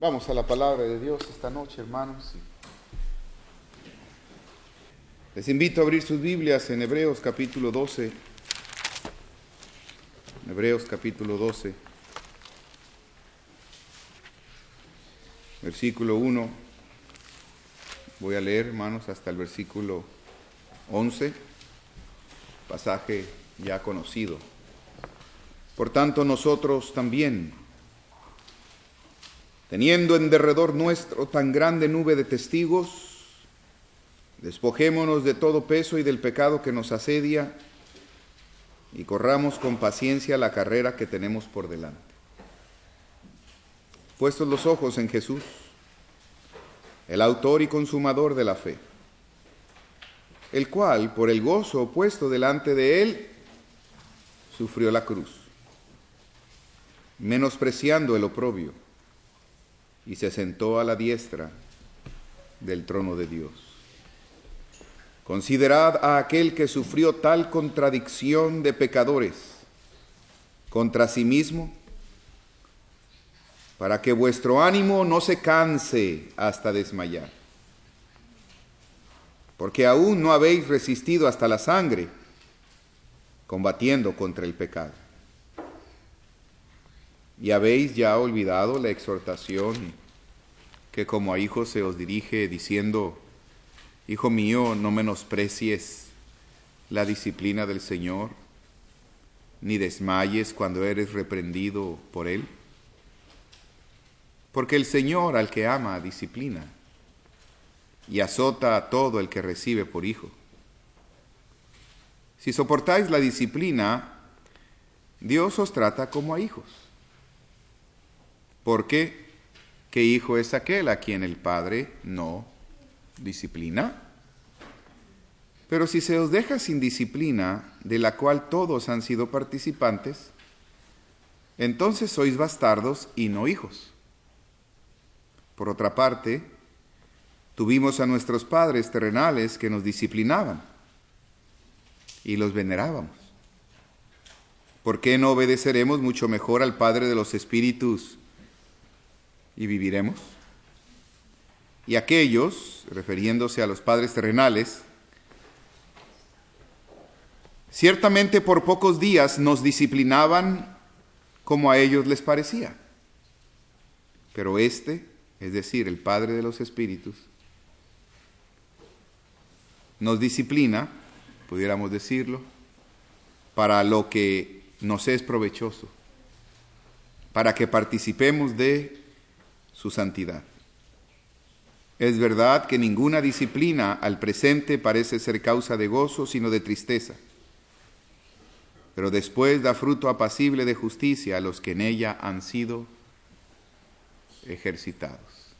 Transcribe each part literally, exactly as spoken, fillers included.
Vamos a la palabra de Dios esta noche, hermanos. Les invito a abrir sus Biblias en Hebreos capítulo doce. Hebreos capítulo doce. Versículo uno. Voy a leer, hermanos, hasta el versículo once. Pasaje ya conocido. Por tanto, nosotros también, teniendo en derredor nuestro tan grande nube de testigos, despojémonos de todo peso y del pecado que nos asedia, y corramos con paciencia la carrera que tenemos por delante. Puestos los ojos en Jesús, el autor y consumador de la fe, el cual, por el gozo puesto delante de él, sufrió la cruz, menospreciando el oprobio, y se sentó a la diestra del trono de Dios. Considerad a aquel que sufrió tal contradicción de pecadores contra sí mismo, para que vuestro ánimo no se canse hasta desmayar. Porque aún no habéis resistido hasta la sangre, combatiendo contra el pecado. Y habéis ya olvidado la exhortación que como a hijos se os dirige, diciendo: Hijo mío, no menosprecies la disciplina del Señor, ni desmayes cuando eres reprendido por Él. Porque el Señor al que ama disciplina, y azota a todo el que recibe por hijo. Si soportáis la disciplina, Dios os trata como a hijos. Porque, ¿qué hijo es aquel a quien el Padre no disciplina? Pero si se os deja sin disciplina, de la cual todos han sido participantes, entonces sois bastardos y no hijos. Por otra parte, tuvimos a nuestros padres terrenales que nos disciplinaban, y los venerábamos. ¿Por qué no obedeceremos mucho mejor al Padre de los Espíritus y viviremos? Y aquellos, refiriéndose a los padres terrenales, ciertamente por pocos días nos disciplinaban como a ellos les parecía. Pero este, es decir, el Padre de los Espíritus, nos disciplina, pudiéramos decirlo, para lo que nos es provechoso, para que participemos de su santidad. Es verdad que ninguna disciplina al presente parece ser causa de gozo, sino de tristeza, pero después da fruto apacible de justicia a los que en ella han sido ejercitados.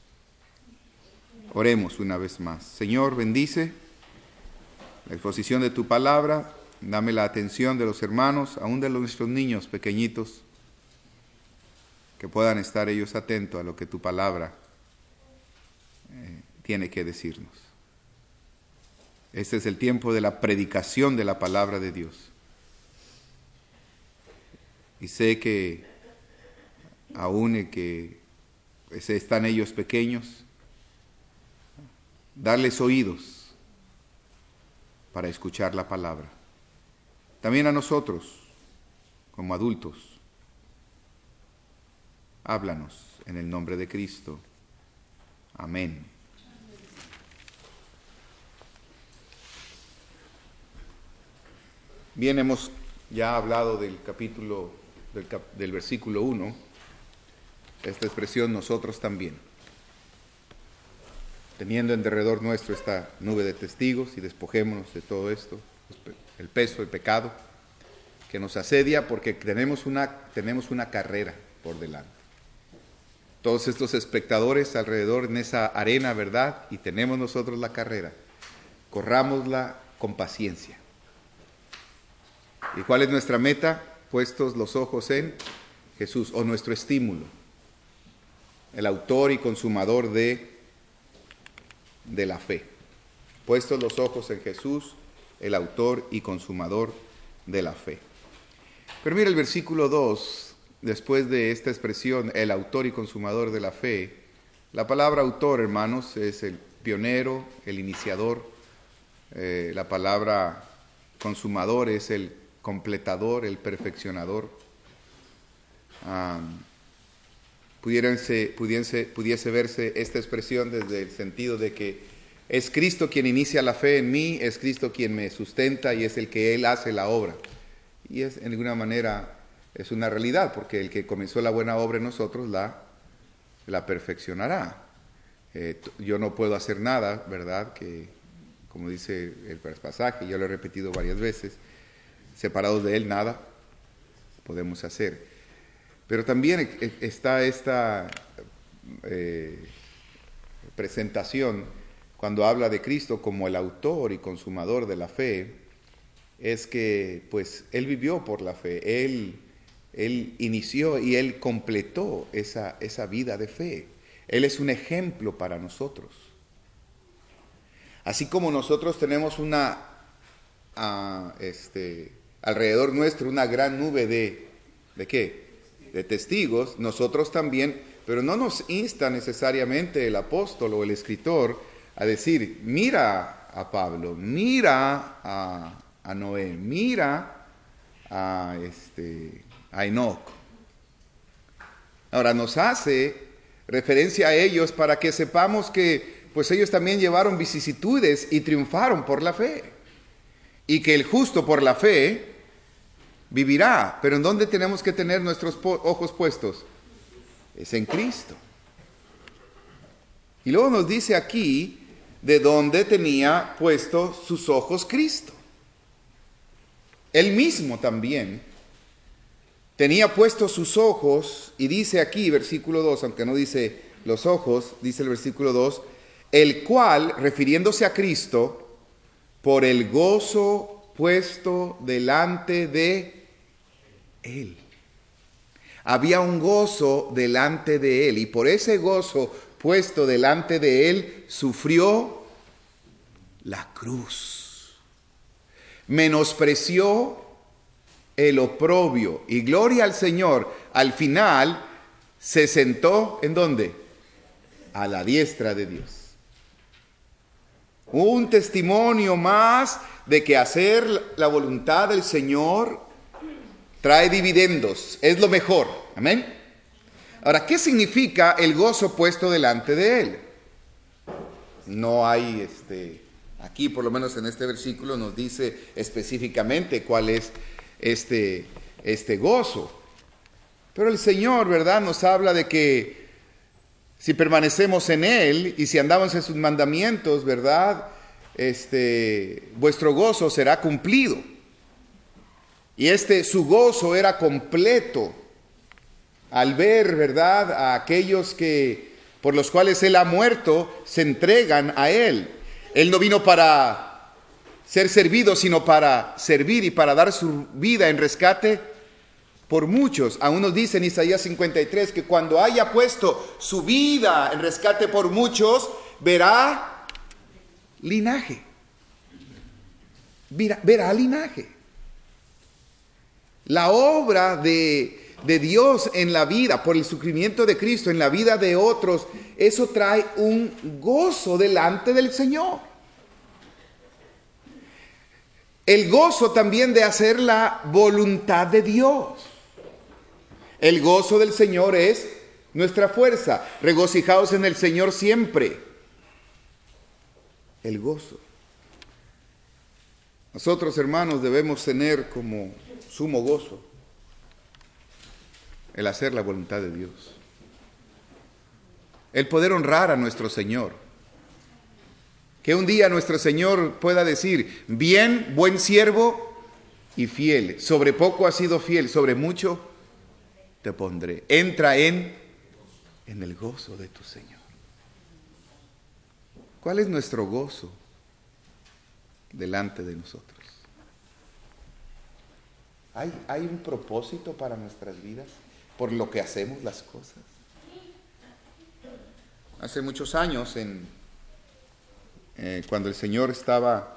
Oremos una vez más. Señor, bendice la exposición de tu palabra, dame la atención de los hermanos, aún de nuestros niños pequeñitos, que puedan estar ellos atentos a lo que tu palabra eh, tiene que decirnos. Este es el tiempo de la predicación de la palabra de Dios. Y sé que aún que pues, están ellos pequeños, darles oídos para escuchar la palabra. También a nosotros, como adultos, háblanos en el nombre de Cristo. Amén. Bien, hemos ya hablado del capítulo, del, cap, del versículo uno, esta expresión nosotros también. Teniendo en derredor nuestro esta nube de testigos y despojémonos de todo esto, el peso, el pecado que nos asedia, porque tenemos una, tenemos una carrera por delante. Todos estos espectadores alrededor en esa arena, ¿verdad? Y tenemos nosotros la carrera. Corrámosla con paciencia. ¿Y cuál es nuestra meta? Puestos los ojos en Jesús, o nuestro estímulo, el autor y consumador de, de la fe. Puestos los ojos en Jesús, el autor y consumador de la fe. Pero mira el versículo dos, después de esta expresión, el autor y consumador de la fe, La palabra autor, hermanos, es el pionero, el iniciador. Eh, la palabra consumador es el completador, el perfeccionador. Um, pudiese, pudiese, pudiese verse esta expresión desde el sentido de que es Cristo quien inicia la fe en mí, es Cristo quien me sustenta y es el que Él hace la obra. Y es, en alguna manera, es una realidad, porque el que comenzó la buena obra en nosotros la, la perfeccionará. Eh, yo no puedo hacer nada, ¿verdad? Que, como dice el pasaje, yo lo he repetido varias veces, separados de Él nada podemos hacer. Pero también está esta eh, presentación cuando habla de Cristo como el autor y consumador de la fe, es que pues Él vivió por la fe, Él, él inició y Él completó esa, esa vida de fe. Él es un ejemplo para nosotros. Así como nosotros tenemos una, uh, este, alrededor nuestro una gran nube de, ¿de qué? De testigos, nosotros también, pero no nos insta necesariamente el apóstol o el escritor a decir, mira a Pablo, mira a, a Noé, mira a, este, a Enoc. Ahora nos hace referencia a ellos para que sepamos que pues ellos también llevaron vicisitudes y triunfaron por la fe. Y que el justo por la fe vivirá. Pero ¿en dónde tenemos que tener nuestros po- ojos puestos? Es en Cristo. Y luego nos dice aquí de dónde tenía puesto sus ojos Cristo. Él mismo también tenía puestos sus ojos, y dice aquí, versículo dos, aunque no dice los ojos, dice el versículo dos, el cual, refiriéndose a Cristo, por el gozo puesto delante de Él. Había un gozo delante de Él, y por ese gozo puesto delante de Él, sufrió la cruz. Menospreció el oprobio, y gloria al Señor, al final se sentó, ¿en dónde? A la diestra de Dios. Un testimonio más de que hacer la voluntad del Señor trae dividendos, es lo mejor. Amén. Ahora, ¿qué significa el gozo puesto delante de Él? No hay, este, aquí por lo menos en este versículo nos dice específicamente cuál es este, este gozo. Pero el Señor, ¿verdad?, nos habla de que si permanecemos en Él y si andamos en sus mandamientos, ¿verdad?, este, vuestro gozo será cumplido. Y este, su gozo era completo al ver, ¿verdad?, a aquellos que, por los cuales Él ha muerto, se entregan a Él. Él no vino para ser servido, sino para servir y para dar su vida en rescate por muchos. Aún nos dice en Isaías cincuenta y tres que cuando haya puesto su vida en rescate por muchos, verá linaje. Verá, verá linaje. La obra de, de Dios en la vida, por el sufrimiento de Cristo en la vida de otros, eso trae un gozo delante del Señor. El gozo también de hacer la voluntad de Dios. El gozo del Señor es nuestra fuerza. Regocijaos en el Señor siempre. El gozo. Nosotros, hermanos, debemos tener como sumo gozo el hacer la voluntad de Dios. El poder honrar a nuestro Señor. Que un día nuestro Señor pueda decir, bien, buen siervo y fiel. Sobre poco has sido fiel, sobre mucho te pondré. Entra en, en el gozo de tu Señor. ¿Cuál es nuestro gozo delante de nosotros? ¿Hay, hay un propósito para nuestras vidas por lo que hacemos las cosas? Hace muchos años, en, eh, cuando el Señor estaba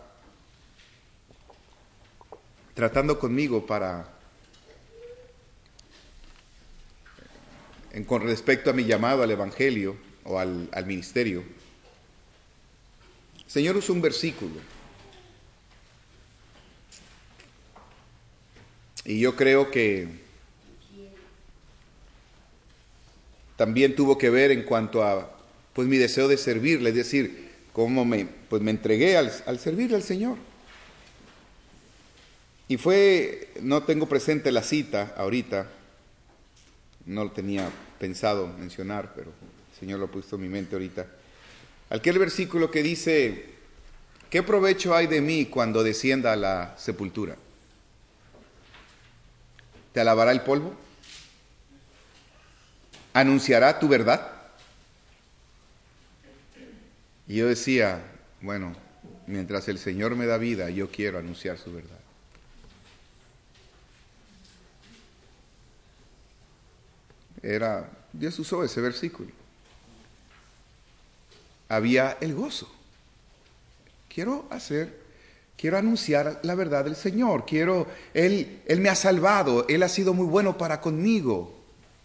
tratando conmigo para En, con respecto a mi llamado al Evangelio, o al, al ministerio, el Señor usa un versículo. Y yo creo que también tuvo que ver en cuanto a pues mi deseo de servirle, es decir, cómo me, pues, me entregué al, al servirle al Señor. Y fue, no tengo presente la cita ahorita, no lo tenía pensado mencionar, pero el Señor lo ha puesto en mi mente ahorita. Aquel versículo que dice, ¿qué provecho hay de mí cuando descienda a la sepultura? ¿Te alabará el polvo? ¿Anunciará tu verdad? Y yo decía, bueno, mientras el Señor me da vida, yo quiero anunciar su verdad. Era, Dios usó ese versículo. Había el gozo. Quiero hacer, quiero anunciar la verdad del Señor. Quiero, Él, Él me ha salvado, Él ha sido muy bueno para conmigo.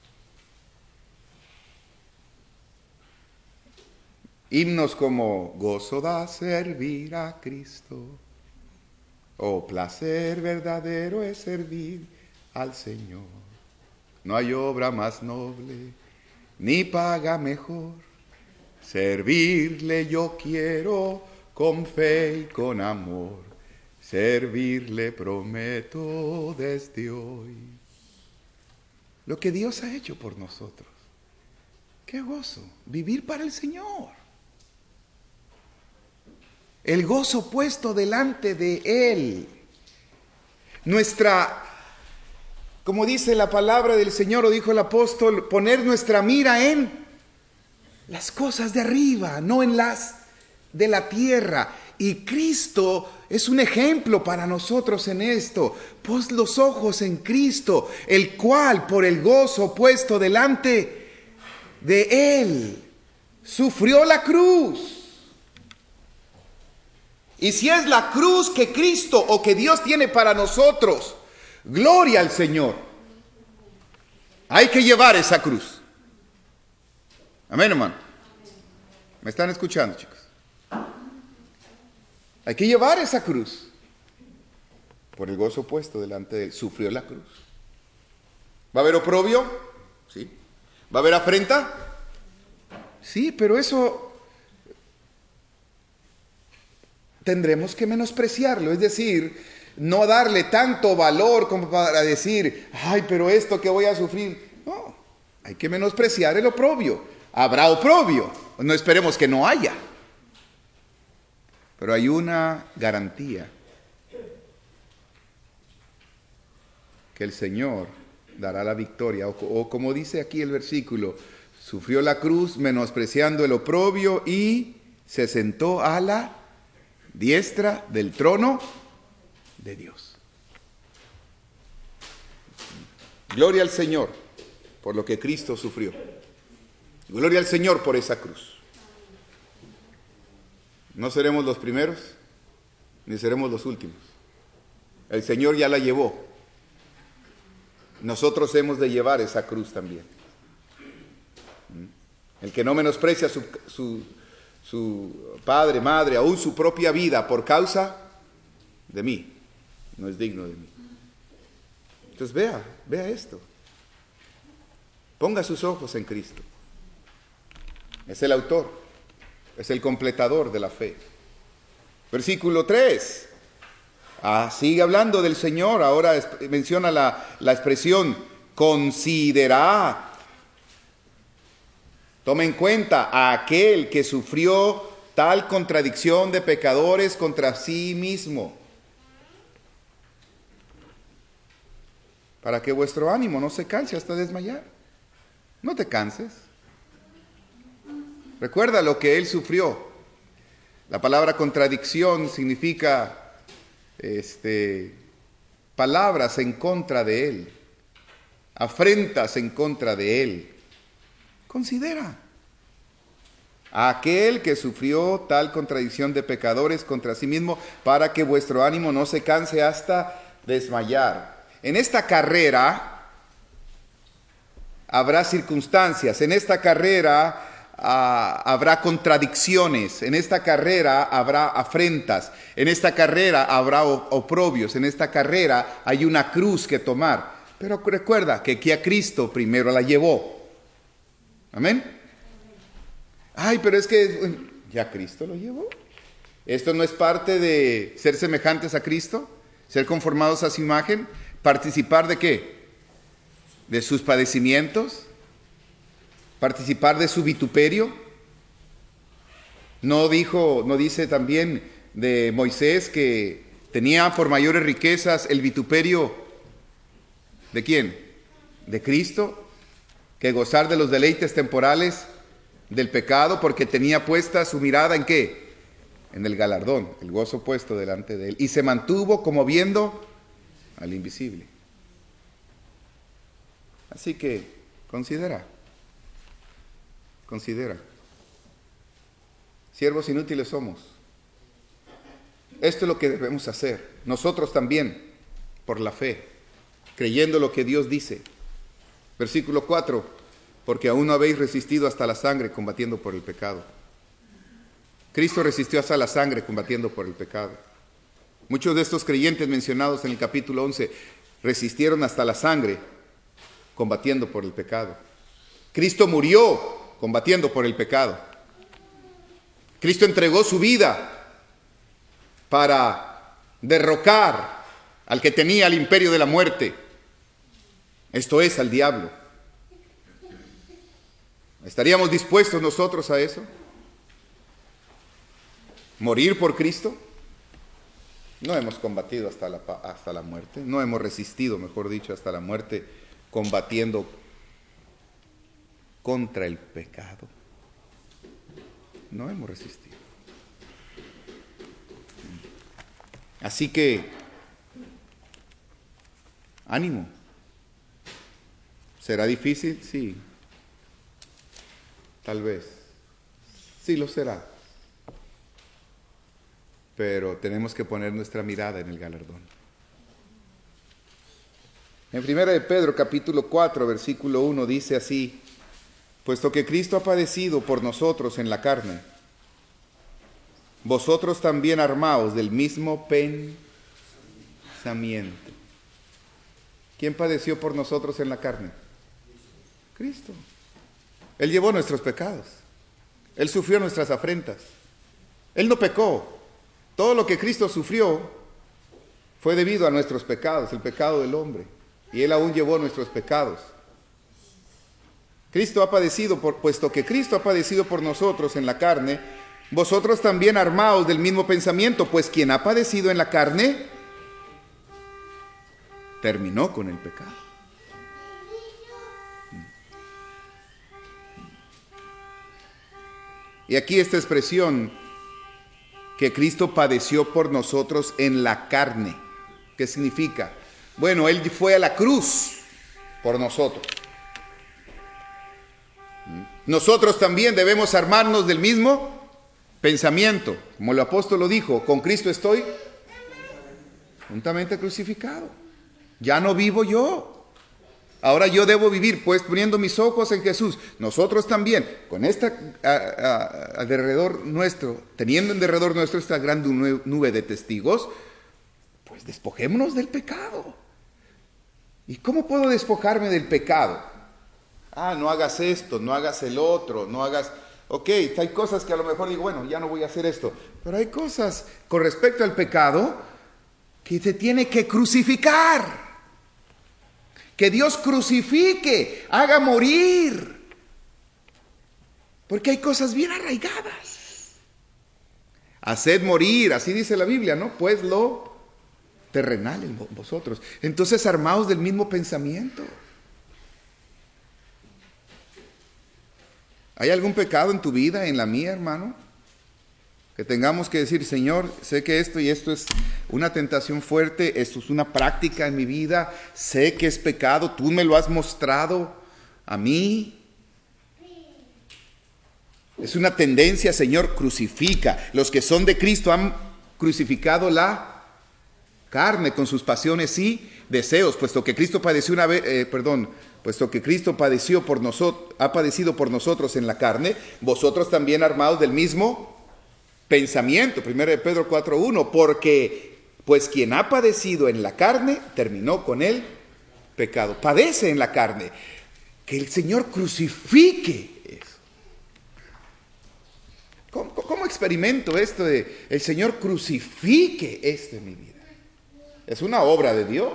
Himnos como gozo da servir a Cristo, oh placer verdadero es servir al Señor. No hay obra más noble, ni paga mejor. Servirle yo quiero con fe y con amor. Servirle prometo desde hoy. Lo que Dios ha hecho por nosotros. ¡Qué gozo! Vivir para el Señor. El gozo puesto delante de Él. Nuestra, como dice la palabra del Señor, o dijo el apóstol, poner nuestra mira en las cosas de arriba, no en las de la tierra. Y Cristo es un ejemplo para nosotros en esto. Pon los ojos en Cristo, el cual por el gozo puesto delante de Él sufrió la cruz. Y si es la cruz que Cristo o que Dios tiene para nosotros, gloria al Señor. Hay que llevar esa cruz. Amén, hermano. ¿Me están escuchando, chicos? Hay que llevar esa cruz. Por el gozo puesto delante de Él, sufrió la cruz. ¿Va a haber oprobio? Sí. ¿Va a haber afrenta? Sí, pero eso tendremos que menospreciarlo, es decir, no darle tanto valor como para decir, ay, pero esto que voy a sufrir. No, hay que menospreciar el oprobio. Habrá oprobio, no esperemos que no haya. Pero hay una garantía, que el Señor dará la victoria, o, o como dice aquí el versículo, sufrió la cruz menospreciando el oprobio y se sentó a la diestra del trono de Dios. Gloria al Señor por lo que Cristo sufrió. Gloria al Señor por esa cruz. No seremos los primeros, ni seremos los últimos. El Señor ya la llevó. Nosotros hemos de llevar esa cruz también. El que no menosprecia su, su, su padre, madre, aún su propia vida por causa de mí, no es digno de mí. Entonces vea, vea esto. Ponga sus ojos en Cristo. Es el autor, es el completador de la fe. Versículo tres. Ah, sigue hablando del Señor, ahora es, menciona la, la expresión considerad. Toma en cuenta a aquel que sufrió tal contradicción de pecadores contra sí mismo, para que vuestro ánimo no se canse hasta desmayar. No te canses. Recuerda lo que Él sufrió. La palabra contradicción significa este, palabras en contra de Él, afrentas en contra de Él. Considera a aquel que sufrió tal contradicción de pecadores contra sí mismo, para que vuestro ánimo no se canse hasta desmayar. En esta carrera habrá circunstancias, en esta carrera uh, habrá contradicciones, en esta carrera habrá afrentas, en esta carrera habrá oprobios, en esta carrera hay una cruz que tomar. Pero recuerda que aquí a Cristo primero la llevó. Amén. Ay, pero es que ya Cristo lo llevó. ¿Esto no es parte de ser semejantes a Cristo? ¿Ser conformados a su imagen? ¿Participar de qué? ¿De sus padecimientos? ¿Participar de su vituperio? ¿No dijo, no dice también de Moisés que tenía por mayores riquezas el vituperio de quién? De Cristo, que gozar de los deleites temporales del pecado, porque tenía puesta su mirada ¿en qué? En el galardón, el gozo puesto delante de él, y se mantuvo como viendo al invisible. Así que considera, considera, siervos inútiles somos. Esto es lo que debemos hacer, nosotros también, por la fe, creyendo lo que Dios dice. Versículo cuatro, porque aún no habéis resistido hasta la sangre combatiendo por el pecado. Cristo resistió hasta la sangre combatiendo por el pecado. Muchos de estos creyentes mencionados en el capítulo once resistieron hasta la sangre combatiendo por el pecado. Cristo murió combatiendo por el pecado. Cristo entregó su vida para derrocar al que tenía el imperio de la muerte. Esto es, al diablo. ¿Estaríamos dispuestos nosotros a eso? ¿Morir por Cristo? No hemos combatido hasta la, hasta la muerte, no hemos resistido, mejor dicho, hasta la muerte, combatiendo contra el pecado. No hemos resistido. Así que, ánimo. ¿Será difícil? Sí. Tal vez. Sí lo será. Pero tenemos que poner nuestra mirada en el galardón. En primera de Pedro, capítulo cuatro, versículo uno, dice así: puesto que Cristo ha padecido por nosotros en la carne, vosotros también armaos del mismo pensamiento. ¿Quién padeció por nosotros en la carne? Cristo. Él llevó nuestros pecados. Él sufrió nuestras afrentas. Él no pecó. Todo lo que Cristo sufrió fue debido a nuestros pecados, el pecado del hombre. Y Él aún llevó nuestros pecados. Cristo ha padecido, por, puesto que Cristo ha padecido por nosotros en la carne, vosotros también armaos del mismo pensamiento, pues quien ha padecido en la carne, terminó con el pecado. Y aquí esta expresión, que Cristo padeció por nosotros en la carne. ¿Qué significa? Bueno, Él fue a la cruz por nosotros. Nosotros también debemos armarnos del mismo pensamiento. Como el apóstol lo dijo, con Cristo estoy juntamente crucificado. Ya no vivo yo. Ahora yo debo vivir, pues, poniendo mis ojos en Jesús. Nosotros también, con esta a, a, alrededor nuestro, teniendo en derredor nuestro esta gran nube de testigos, pues despojémonos del pecado. ¿Y cómo puedo despojarme del pecado? Ah, no hagas esto, no hagas el otro, no hagas... Ok, hay cosas que a lo mejor digo, bueno, ya no voy a hacer esto. Pero hay cosas con respecto al pecado que se tiene que crucificar. Que Dios crucifique, haga morir. Porque hay cosas bien arraigadas. Haced morir, así dice la Biblia, ¿no? Pues lo terrenal en vosotros. Entonces armaos del mismo pensamiento. ¿Hay algún pecado en tu vida, en la mía, hermano? Que tengamos que decir, Señor, sé que esto y esto es una tentación fuerte, esto es una práctica en mi vida, sé que es pecado, tú me lo has mostrado a mí. Es una tendencia, Señor, crucifica. Los que son de Cristo han crucificado la carne con sus pasiones y deseos, puesto que Cristo padeció una vez, eh, perdón, puesto que Cristo padeció por nosotros, ha padecido por nosotros en la carne, vosotros también armados del mismo pensamiento. Primero de Pedro cuatro uno, porque pues quien ha padecido en la carne, terminó con el pecado. Padece en la carne. Que el Señor crucifique eso. ¿Cómo, cómo experimento esto de el Señor crucifique esto en mi vida? Es una obra de Dios.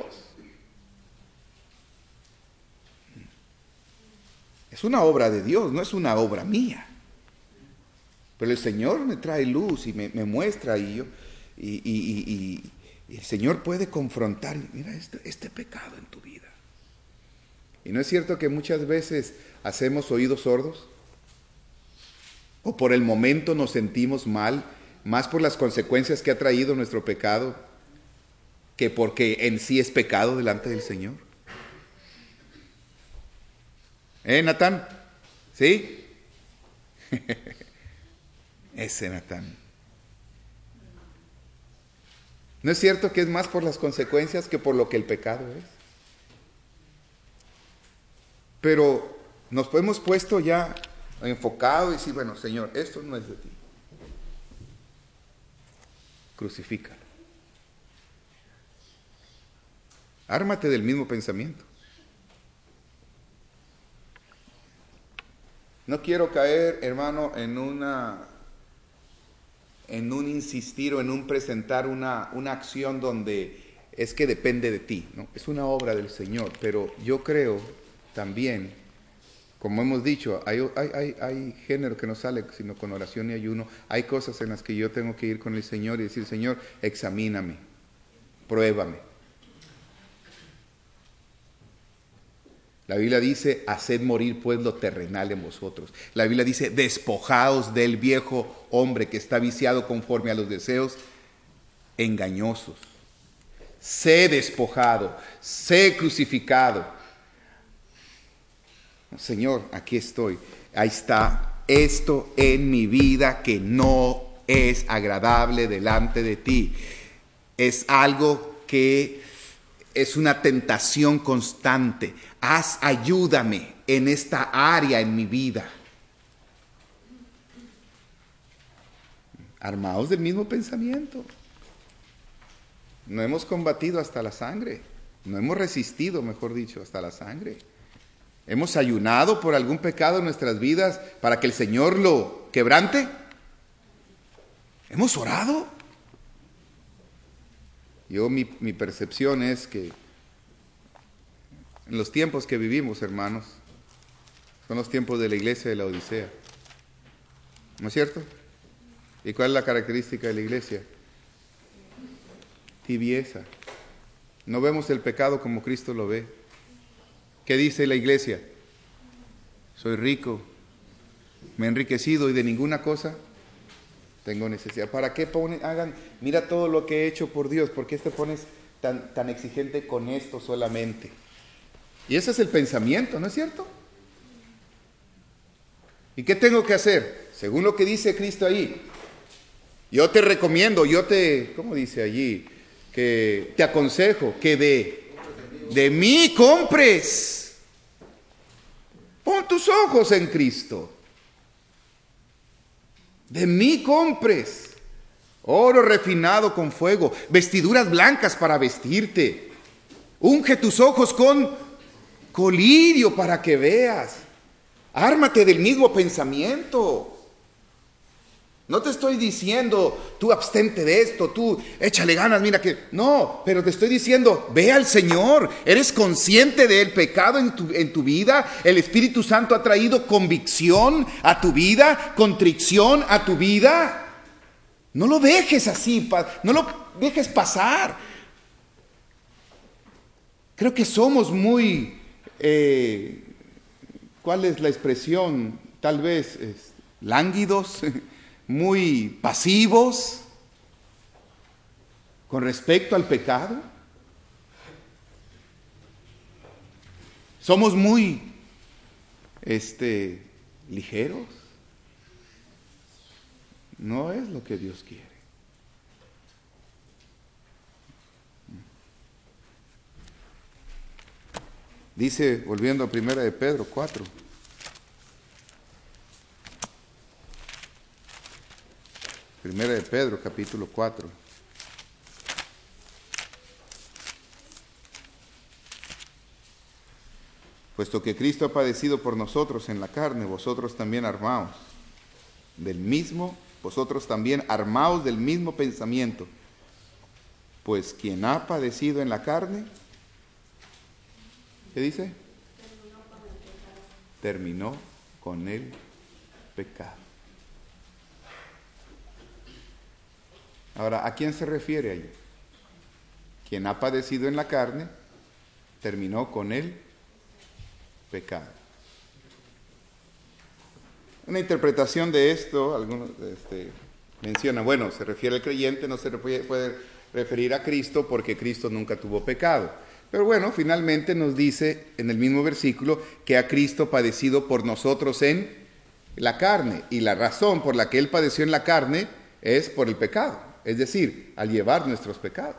Es una obra de Dios, no es una obra mía. Pero el Señor me trae luz y me, me muestra y, yo, y, y, y, y el Señor puede confrontar, mira este, este pecado en tu vida. ¿Y no es cierto que muchas veces hacemos oídos sordos? ¿O por el momento nos sentimos mal, más por las consecuencias que ha traído nuestro pecado, que porque en sí es pecado delante del Señor? ¿Eh, Natán? ¿Sí? Ese Natán. ¿No es cierto que es más por las consecuencias que por lo que el pecado es? Pero nos hemos puesto ya enfocado y decir, bueno, Señor, esto no es de ti. Crucifícalo. Ármate del mismo pensamiento. No quiero caer, hermano, en una, en un insistir o en un presentar una, una acción donde es que depende de ti, ¿no? Es una obra del Señor, pero yo creo también, como hemos dicho, hay, hay, hay, hay género que no sale sino con oración y ayuno. Hay cosas en las que yo tengo que ir con el Señor y decir, Señor, examíname, pruébame. La Biblia dice, haced morir pues lo terrenal en vosotros. La Biblia dice, despojaos del viejo hombre que está viciado conforme a los deseos engañosos. Sé despojado, sé crucificado. Señor, aquí estoy. Ahí está esto en mi vida que no es agradable delante de ti. Es algo que es una tentación constante. Haz, ayúdame en esta área en mi vida. Armados del mismo pensamiento. No hemos combatido hasta la sangre. No hemos resistido, mejor dicho, hasta la sangre. ¿Hemos ayunado por algún pecado en nuestras vidas para que el Señor lo quebrante? ¿Hemos orado? Yo, mi, mi percepción es que en los tiempos que vivimos, hermanos, son los tiempos de la iglesia de la Odisea. ¿No es cierto? ¿Y cuál es la característica de la iglesia? Tibieza. No vemos el pecado como Cristo lo ve. ¿Qué dice la iglesia? Soy rico, me he enriquecido y de ninguna cosa tengo necesidad. ¿Para qué ponen, hagan, mira todo lo que he hecho por Dios? ¿Por qué te pones tan, tan exigente con esto solamente? Y ese es el pensamiento, ¿no es cierto? ¿Y qué tengo que hacer? Según lo que dice Cristo ahí, yo te recomiendo, yo te, ¿cómo dice allí? Que te aconsejo que de, de mí compres. Pon tus ojos en Cristo. De mí compres. Oro refinado con fuego, vestiduras blancas para vestirte. Unge tus ojos con colirio para que veas. Ármate del mismo pensamiento. No te estoy diciendo, tú abstente de esto, tú échale ganas, mira que... No, pero te estoy diciendo, ve al Señor. ¿Eres consciente del pecado en tu, en tu vida? El Espíritu Santo ha traído convicción a tu vida, contrición a tu vida. No lo dejes así, no lo dejes pasar. Creo que somos muy... Eh, ¿cuál es la expresión? Tal vez es, lánguidos, muy pasivos con respecto al pecado. Somos muy este, ligeros. No es lo que Dios quiere. Dice, volviendo a primera de Pedro cuatro. Primera de Pedro, capítulo cuatro. Puesto que Cristo ha padecido por nosotros en la carne, vosotros también armaos del mismo, vosotros también armaos del mismo pensamiento. Pues quien ha padecido en la carne, ¿qué dice? Terminó con el pecado. Ahora, ¿a quién se refiere ahí? Quien ha padecido en la carne, terminó con el pecado. Una interpretación de esto, algunos este, mencionan, bueno, se refiere al creyente, no se puede, puede referir a Cristo porque Cristo nunca tuvo pecado. Pero bueno, finalmente nos dice en el mismo versículo que ha Cristo padecido por nosotros en la carne. Y la razón por la que Él padeció en la carne es por el pecado, es decir, al llevar nuestros pecados.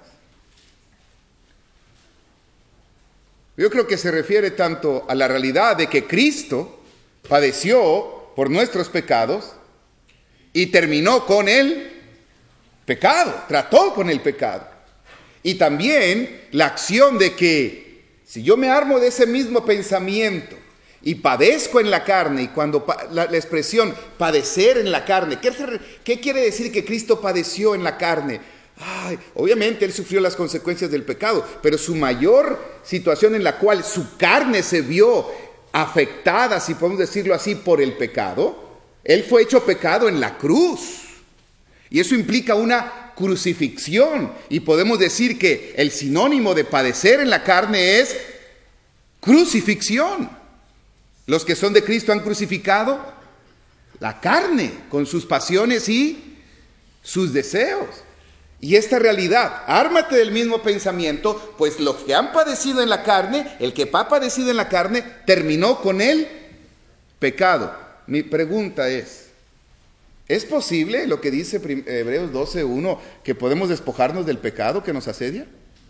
Yo creo que se refiere tanto a la realidad de que Cristo padeció por nuestros pecados y terminó con el pecado, trató con el pecado. Y también la acción de que si yo me armo de ese mismo pensamiento y padezco en la carne, y cuando pa- la, la expresión padecer en la carne, ¿qué, ¿qué quiere decir que Cristo padeció en la carne? Ay, obviamente Él sufrió las consecuencias del pecado, pero su mayor situación en la cual su carne se vio afectada, si podemos decirlo así, por el pecado, Él fue hecho pecado en la cruz. Y eso implica una crucifixión. Y podemos decir que el sinónimo de padecer en la carne es crucifixión. Los que son de Cristo han crucificado la carne con sus pasiones y sus deseos. Y esta realidad, ármate del mismo pensamiento, pues los que han padecido en la carne, el que ha padecido en la carne, terminó con el pecado. Mi pregunta es, ¿es posible lo que dice Hebreos doce uno, que podemos despojarnos del pecado que nos asedia?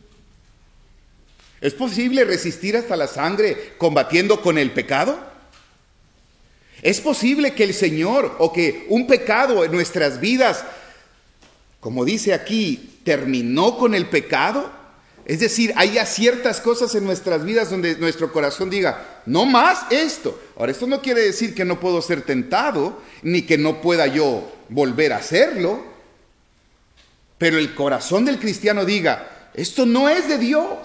¿Es posible resistir hasta la sangre combatiendo con el pecado? ¿Es posible que el Señor o que un pecado en nuestras vidas, como dice aquí, terminó con el pecado? Es decir, hay ciertas cosas en nuestras vidas donde nuestro corazón diga, no más esto. Ahora, esto no quiere decir que no puedo ser tentado, ni que no pueda yo volver a hacerlo. Pero el corazón del cristiano diga, esto no es de Dios.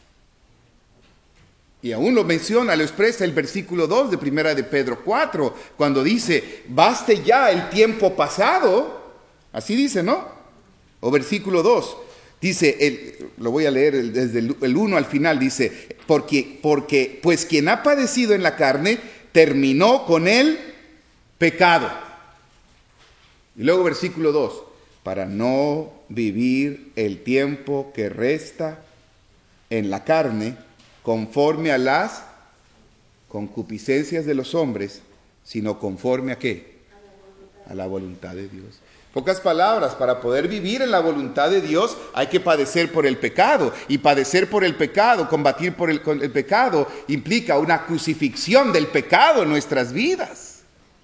Y aún lo menciona, lo expresa el versículo dos de primera de Pedro cuatro, cuando dice, baste ya el tiempo pasado. Así dice, ¿no? O versículo dos. Dice, el, lo voy a leer el, desde el uno al final, dice, porque, porque pues quien ha padecido en la carne, terminó con el pecado. Y luego versículo dos, para no vivir el tiempo que resta en la carne, conforme a las concupiscencias de los hombres, sino conforme a ¿qué? A la voluntad de Dios. Pocas palabras, para poder vivir en la voluntad de Dios hay que padecer por el pecado. Y padecer por el pecado, combatir por el, el pecado, implica una crucifixión del pecado en nuestras vidas.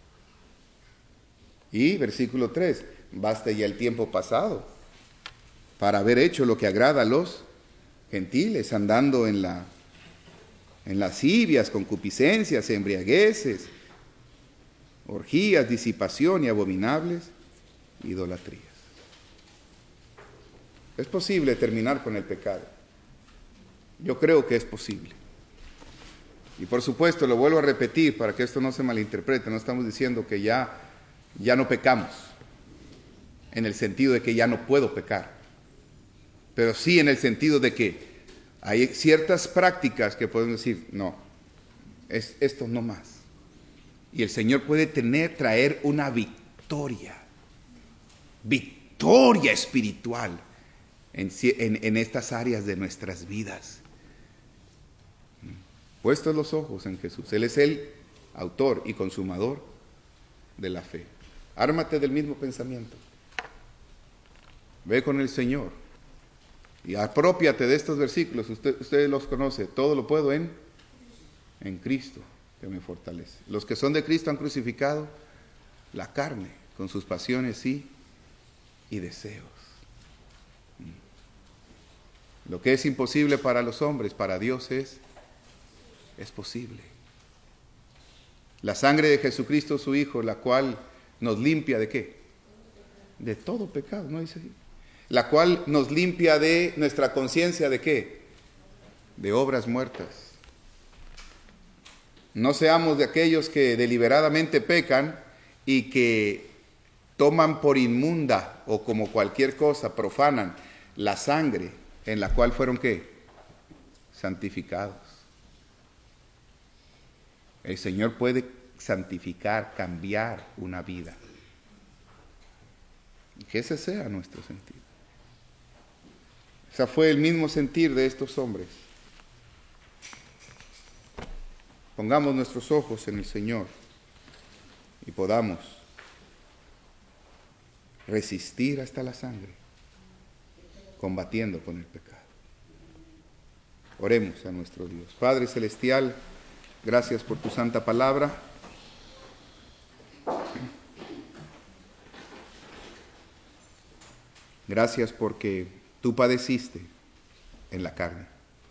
Y versículo tres, basta ya el tiempo pasado para haber hecho lo que agrada a los gentiles, andando en, la, en lascivias, concupiscencias, embriagueces, orgías, disipación y abominables idolatrías. ¿Es posible terminar con el pecado? Yo creo que es posible. Y por supuesto, lo vuelvo a repetir para que esto no se malinterprete, no estamos diciendo que ya, ya no pecamos, en el sentido de que ya no puedo pecar, pero sí en el sentido de que hay ciertas prácticas que podemos decir, no, es esto no más. Y el Señor puede tener, traer una victoria. Victoria espiritual en, en, en estas áreas de nuestras vidas. Puestos los ojos en Jesús. Él es el autor y consumador de la fe. Ármate del mismo pensamiento. Ve con el Señor y apropiate de estos versículos. Usted, usted los conoce. Todo lo puedo en en Cristo que me fortalece. Los que son de Cristo han crucificado la carne con sus pasiones y, y deseos. Lo que es imposible para los hombres, para Dios es, es posible. La sangre de Jesucristo, su Hijo, la cual nos limpia ¿de qué? De todo pecado, ¿no dice así? La cual nos limpia de nuestra conciencia ¿de qué? De obras muertas. No seamos de aquellos que deliberadamente pecan y que toman por inmunda o como cualquier cosa, profanan la sangre en la cual fueron ¿qué? Santificados. El Señor puede santificar, cambiar una vida. Y que ese sea nuestro sentir. Ese fue el mismo sentir de estos hombres. Pongamos nuestros ojos en el Señor y podamos resistir hasta la sangre, combatiendo con el pecado. Oremos a nuestro Dios. Padre Celestial, gracias por tu santa palabra. Gracias porque tú padeciste en la carne.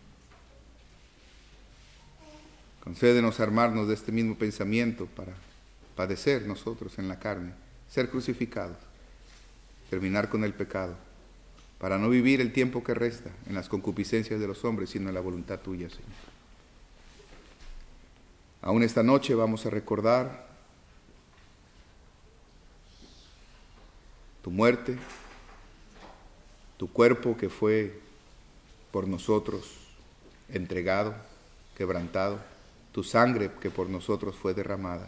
Concédenos armarnos de este mismo pensamiento para padecer nosotros en la carne, ser crucificados, terminar con el pecado, para no vivir el tiempo que resta en las concupiscencias de los hombres, sino en la voluntad tuya, Señor. Aún esta noche vamos a recordar tu muerte, tu cuerpo que fue por nosotros entregado, quebrantado, tu sangre que por nosotros fue derramada.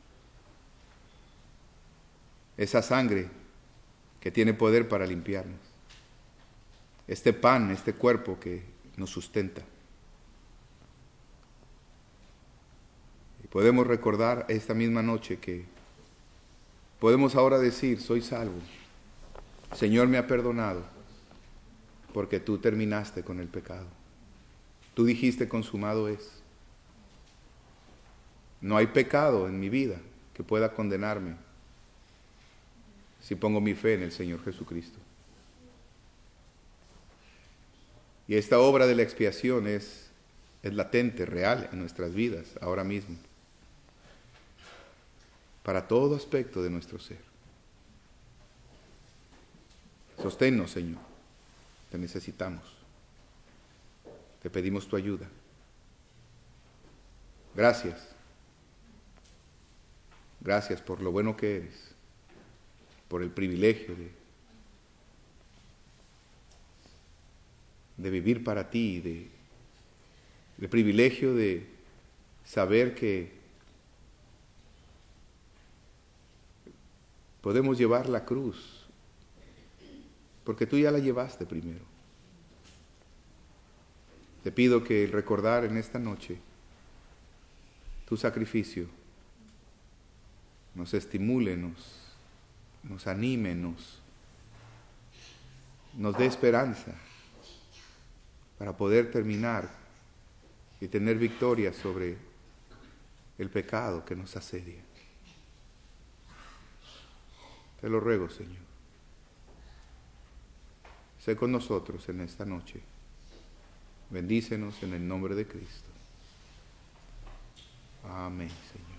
Esa sangre que tiene poder para limpiarnos. Este pan, este cuerpo que nos sustenta. Y podemos recordar esta misma noche que podemos ahora decir, soy salvo. Señor me ha perdonado porque tú terminaste con el pecado. Tú dijiste consumado es. No hay pecado en mi vida que pueda condenarme si pongo mi fe en el Señor Jesucristo. Y esta obra de la expiación es, es latente, real en nuestras vidas, ahora mismo, para todo aspecto de nuestro ser. Sosténnos, Señor, te necesitamos. Te pedimos tu ayuda. Gracias. Gracias por lo bueno que eres, por el privilegio de, de vivir para ti, de, el privilegio de saber que podemos llevar la cruz, porque tú ya la llevaste primero. Te pido que el recordar en esta noche tu sacrificio nos estimule, nos, nos anime, nos, nos dé esperanza para poder terminar y tener victoria sobre el pecado que nos asedia. Te lo ruego, Señor. Sé con nosotros en esta noche. Bendícenos en el nombre de Cristo. Amén, Señor.